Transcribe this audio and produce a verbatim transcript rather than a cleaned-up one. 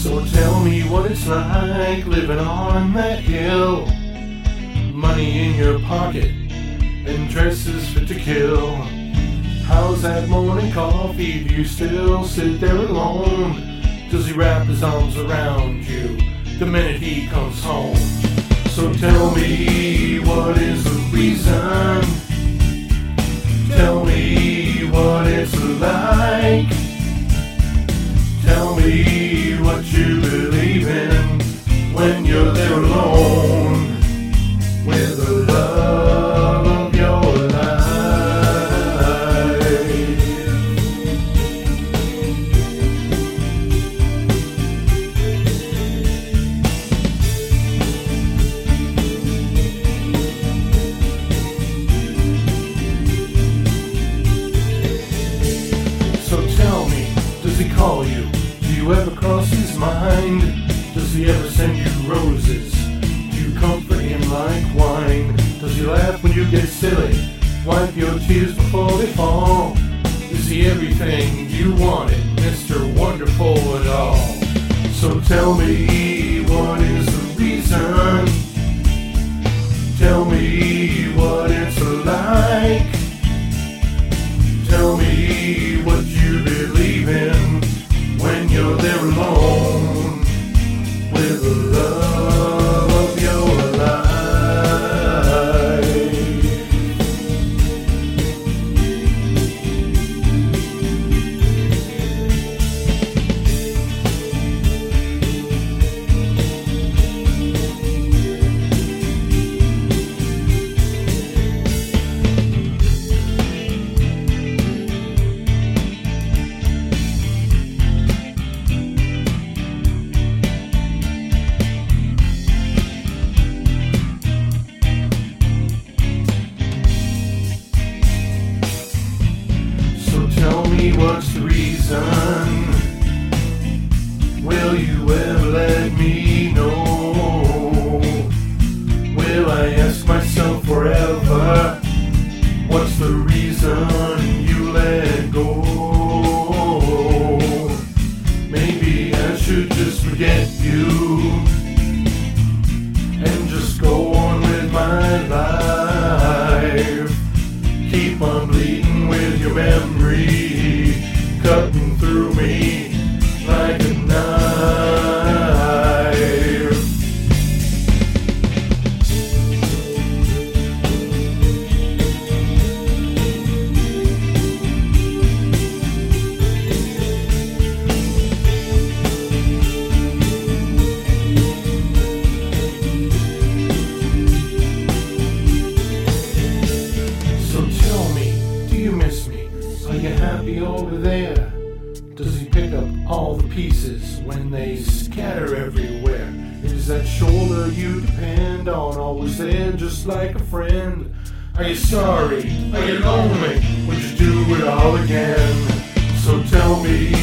So tell me what it's like living on that hill. Money in your pocket and dresses fit to kill. How's that morning coffee? Do you still sit there alone? Does he wrap his arms around you the minute he comes home? So tell me, what is the reason? Tell me what it's like. Tell me what you believe in when you're there alone with the love of your life. So tell me, does he call you? Do you ever cross his mind? Does he ever send you roses? Do you comfort him like wine? Does he laugh when you get silly? Wipe your tears before they fall? Is he everything you wanted, Mister Wonderful at all? So tell me, what is the reason? Tell me what it's like. Tell me what you believe in when you're there alone with the love of your life. Tell me what's the reason? Will you ever let me know? Will I ask myself forever, what's the reason you let go? Maybe I should just forget you and just go on with my life. Keep on bleeding with your memory, cutting through me like a knife. So tell me, do you miss me? Are you happy over there? Does he pick up all the pieces when they scatter everywhere? Is that shoulder you depend on always there just like a friend? Are you sorry? Are you lonely? Would you do it all again? So tell me,